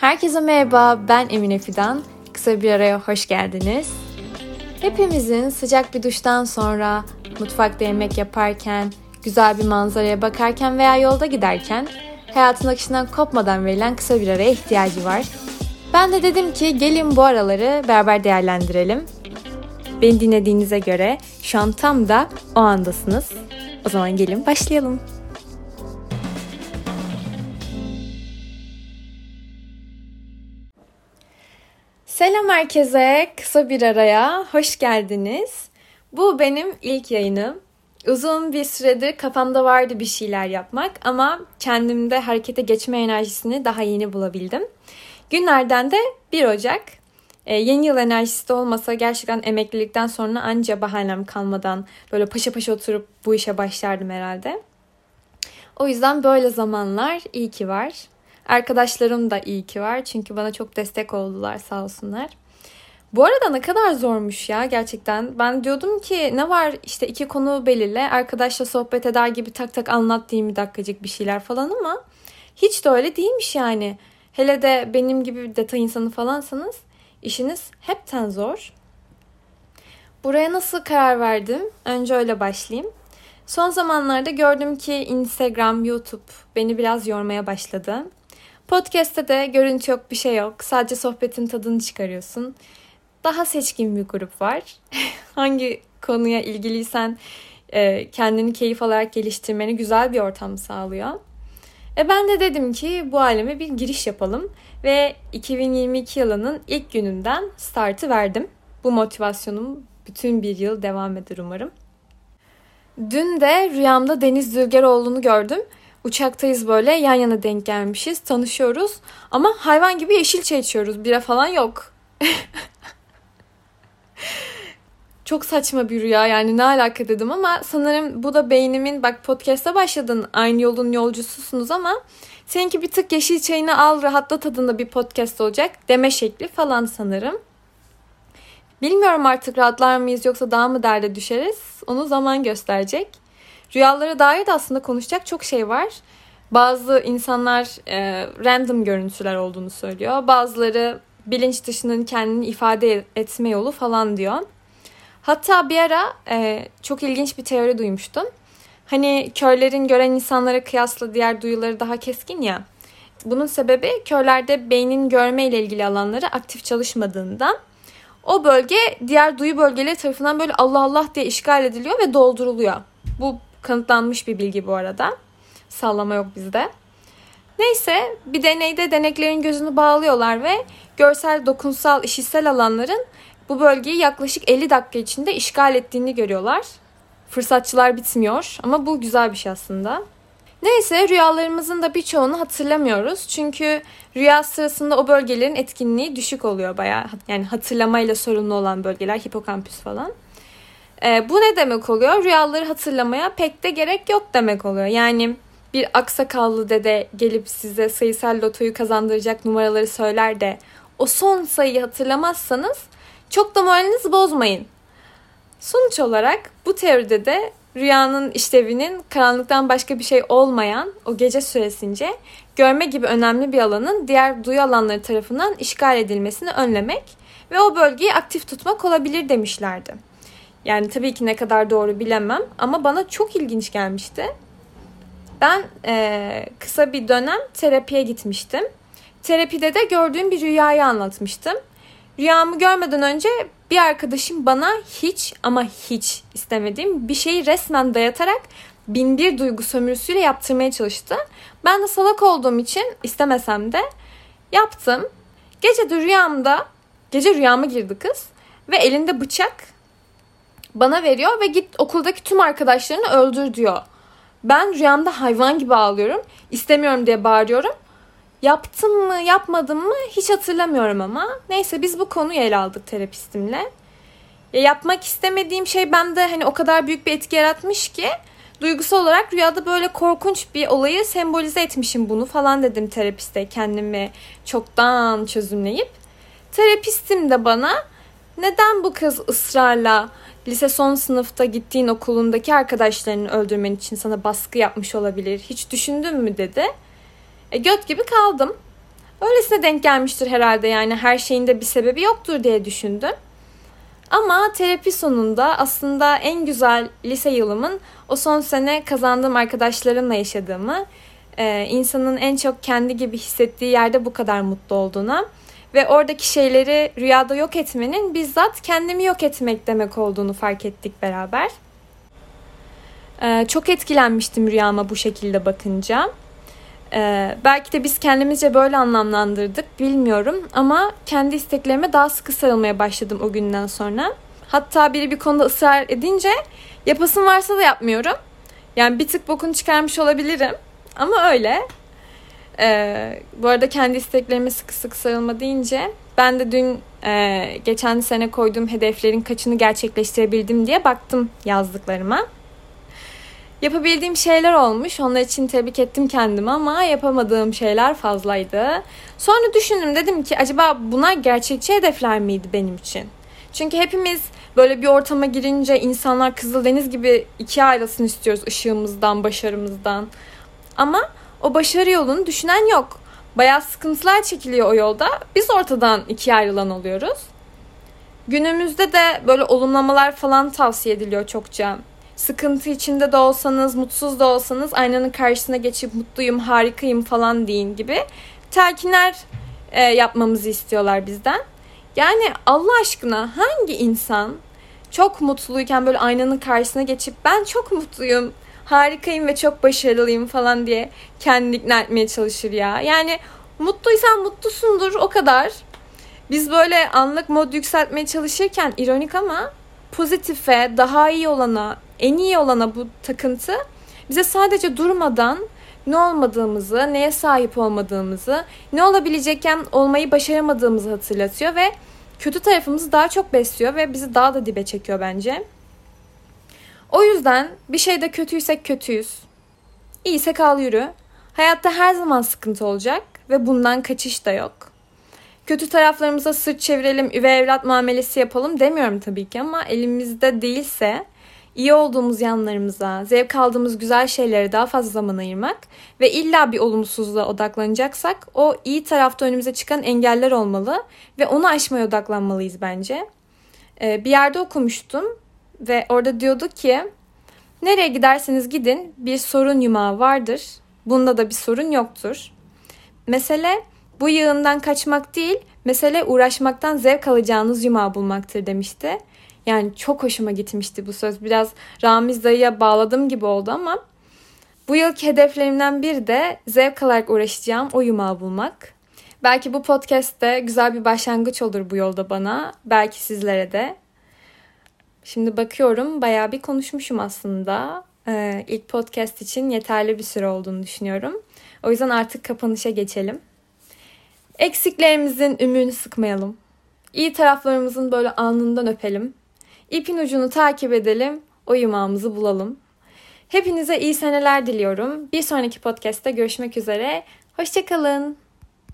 Herkese merhaba, ben Emine Fidan. Kısa bir araya hoş geldiniz. Hepimizin sıcak bir duştan sonra, mutfakta yemek yaparken, güzel bir manzaraya bakarken veya yolda giderken hayatın akışından kopmadan verilen kısa bir araya ihtiyacı var. Ben de dedim ki gelin bu araları beraber değerlendirelim. Beni dinlediğinize göre şu an tam da o andasınız. O zaman gelin başlayalım. Selam herkese, kısa bir araya hoş geldiniz. Bu benim ilk yayınım. Uzun bir süredir kafamda vardı bir şeyler yapmak ama kendimde harekete geçme enerjisini daha yeni bulabildim. Günlerden de 1 Ocak. Yeni yıl enerjisi de olmasa gerçekten emeklilikten sonra anca bahanem kalmadan böyle paşa paşa oturup bu işe başlardım herhalde. O yüzden böyle zamanlar iyi ki var. Arkadaşlarım da iyi ki var çünkü bana çok destek oldular sağ olsunlar. Bu arada ne kadar zormuş ya gerçekten. Ben diyordum ki ne var işte 2 konu belirle, arkadaşla sohbet eder gibi tak tak anlat 20 dakikacık bir şeyler falan ama hiç de öyle değilmiş yani. Hele de benim gibi bir detay insanı falansanız işiniz hepten zor. Buraya nasıl karar verdim? Önce öyle başlayayım. Son zamanlarda gördüm ki Instagram, YouTube beni biraz yormaya başladı. Podcast'te de görüntü yok, bir şey yok. Sadece sohbetin tadını çıkarıyorsun. Daha seçkin bir grup var. Hangi konuya ilgiliysen kendini keyif alarak geliştirmeni güzel bir ortam sağlıyor. Ben de dedim ki bu aleme bir giriş yapalım. Ve 2022 yılının ilk gününden startı verdim. Bu motivasyonum bütün bir yıl devam eder umarım. Dün de rüyamda Deniz Zülgeroğlu'nu gördüm. Uçaktayız böyle yan yana denk gelmişiz, tanışıyoruz. Ama hayvan gibi yeşil çay içiyoruz, bira falan yok. Çok saçma bir rüya yani ne alaka dedim ama sanırım bu da beynimin bak podcast'a başladın aynı yolun yolcususunuz ama seninki bir tık yeşil çayını al rahatla tadında bir podcast olacak deme şekli falan sanırım. Bilmiyorum artık rahatlar mıyız yoksa daha mı derde düşeriz onu zaman gösterecek. Rüyalara dair de aslında konuşacak çok şey var. Bazı insanlar random görüntüler olduğunu söylüyor. Bazıları bilinç dışının kendini ifade etme yolu falan diyor. Hatta bir ara çok ilginç bir teori duymuştum. Hani körlerin gören insanlara kıyasla diğer duyuları daha keskin ya. Bunun sebebi körlerde beynin görme ile ilgili alanları aktif çalışmadığından o bölge diğer duyu bölgeleri tarafından böyle Allah Allah diye işgal ediliyor ve dolduruluyor. Bu kanıtlanmış bir bilgi bu arada. Sallama yok bizde. Neyse bir deneyde deneklerin gözünü bağlıyorlar ve görsel, dokunsal, işitsel alanların bu bölgeyi yaklaşık 50 dakika içinde işgal ettiğini görüyorlar. Fırsatçılar bitmiyor ama bu güzel bir şey aslında. Neyse rüyalarımızın da birçoğunu hatırlamıyoruz. Çünkü rüya sırasında o bölgelerin etkinliği düşük oluyor bayağı. Yani hatırlamayla sorunlu olan bölgeler, hipokampüs falan. Bu ne demek oluyor? Rüyaları hatırlamaya pek de gerek yok demek oluyor. Yani bir aksakallı dede gelip size sayısal lotoyu kazandıracak numaraları söyler de o son sayıyı hatırlamazsanız çok da moralinizi bozmayın. Sonuç olarak bu teoride de rüyanın işlevinin karanlıktan başka bir şey olmayan o gece süresince görme gibi önemli bir alanın diğer duyu alanları tarafından işgal edilmesini önlemek ve o bölgeyi aktif tutmak olabilir demişlerdi. Yani tabii ki ne kadar doğru bilemem ama bana çok ilginç gelmişti. Ben kısa bir dönem terapiye gitmiştim. Terapide de gördüğüm bir rüyayı anlatmıştım. Rüyamı görmeden önce bir arkadaşım bana hiç ama hiç istemediğim bir şeyi resmen dayatarak 1001 duygu sömürüsüyle yaptırmaya çalıştı. Ben de salak olduğum için istemesem de yaptım. Gece rüyama girdi kız ve elinde bıçak bana veriyor ve git okuldaki tüm arkadaşlarını öldür diyor. Ben rüyamda hayvan gibi ağlıyorum. İstemiyorum diye bağırıyorum. Yaptım mı yapmadım mı hiç hatırlamıyorum ama. Neyse biz bu konuyu ele aldık terapistimle. Yapmak istemediğim şey bende hani o kadar büyük bir etki yaratmış ki duygusal olarak rüyada böyle korkunç bir olayı sembolize etmişim bunu falan dedim terapiste kendimi çoktan çözümleyip. Terapistim de bana neden bu kız ısrarla lise son sınıfta gittiğin okulundaki arkadaşlarını öldürmen için sana baskı yapmış olabilir hiç düşündün mü dedi. Göt gibi kaldım. Öylesine denk gelmiştir herhalde, yani her şeyin de bir sebebi yoktur diye düşündüm. Ama terapi sonunda aslında en güzel lise yılımın o son sene kazandığım arkadaşlarımla yaşadığımı, insanın en çok kendi gibi hissettiği yerde bu kadar mutlu olduğuna ve oradaki şeyleri rüyada yok etmenin bizzat kendimi yok etmek demek olduğunu fark ettik beraber. Çok etkilenmiştim rüyama bu şekilde bakınca. Belki de biz kendimizce böyle anlamlandırdık, bilmiyorum, ama kendi isteklerime daha sıkı sarılmaya başladım o günden sonra. Hatta biri bir konuda ısrar edince yapasım varsa da yapmıyorum. Yani bir tık bokunu çıkarmış olabilirim ama öyle. Bu arada kendi isteklerime sıkı sıkı sarılma deyince ben de dün geçen sene koyduğum hedeflerin kaçını gerçekleştirebildim diye baktım yazdıklarıma. Yapabildiğim şeyler olmuş. Onlar için tebrik ettim kendimi ama yapamadığım şeyler fazlaydı. Sonra düşündüm, dedim ki acaba bunlar gerçekçi hedefler miydi benim için? Çünkü hepimiz böyle bir ortama girince insanlar Kızıldeniz gibi ikiye ayrılsın istiyoruz ışığımızdan, başarımızdan. Ama o başarı yolunu düşünen yok. Bayağı sıkıntılar çekiliyor o yolda. Biz ortadan ikiye ayrılan oluyoruz. Günümüzde de böyle olumlamalar falan tavsiye ediliyor çokça. Sıkıntı içinde de olsanız, mutsuz da olsanız aynanın karşısına geçip mutluyum, harikayım falan deyin gibi telkinler yapmamızı istiyorlar bizden. Yani Allah aşkına hangi insan çok mutluyken böyle aynanın karşısına geçip ben çok mutluyum, harikayım ve çok başarılıyım falan diye kendini ikna etmeye çalışır ya? Yani mutluysan mutlusundur, o kadar. Biz böyle anlık mod yükseltmeye çalışırken ironik ama pozitife, daha iyi olana, en iyi olana bu takıntı bize sadece durmadan ne olmadığımızı, neye sahip olmadığımızı, ne olabilecekken olmayı başaramadığımızı hatırlatıyor ve kötü tarafımızı daha çok besliyor ve bizi daha da dibe çekiyor bence. O yüzden bir şeyde kötüysek kötüyüz, İyiysek al yürü. Hayatta her zaman sıkıntı olacak ve bundan kaçış da yok. Kötü taraflarımıza sırt çevirelim, üvey evlat muamelesi yapalım demiyorum tabii ki, ama elimizde değilse iyi olduğumuz yanlarımıza, zevk aldığımız güzel şeylere daha fazla zaman ayırmak ve illa bir olumsuzluğa odaklanacaksak o iyi tarafta önümüze çıkan engeller olmalı ve onu aşmaya odaklanmalıyız bence. Bir yerde okumuştum ve orada diyordu ki nereye giderseniz gidin bir sorun yumağı vardır, bunda da bir sorun yoktur. Mesele bu yığından kaçmak değil, mesele uğraşmaktan zevk alacağınız yumağı bulmaktır demişti. Yani çok hoşuma gitmişti bu söz. Biraz Ramiz dayıya bağladığım gibi oldu ama bu yılki hedeflerimden biri de zevk alarak uğraşacağım o yumağı bulmak. Belki bu podcast de güzel bir başlangıç olur bu yolda bana. Belki sizlere de. Şimdi bakıyorum bayağı bir konuşmuşum aslında. İlk podcast için yeterli bir süre olduğunu düşünüyorum. O yüzden artık kapanışa geçelim. Eksiklerimizin ümüğünü sıkmayalım. İyi taraflarımızın böyle alnından öpelim. İpin ucunu takip edelim, o yumağımızı bulalım. Hepinize iyi seneler diliyorum. Bir sonraki podcast'te görüşmek üzere. Hoşça kalın.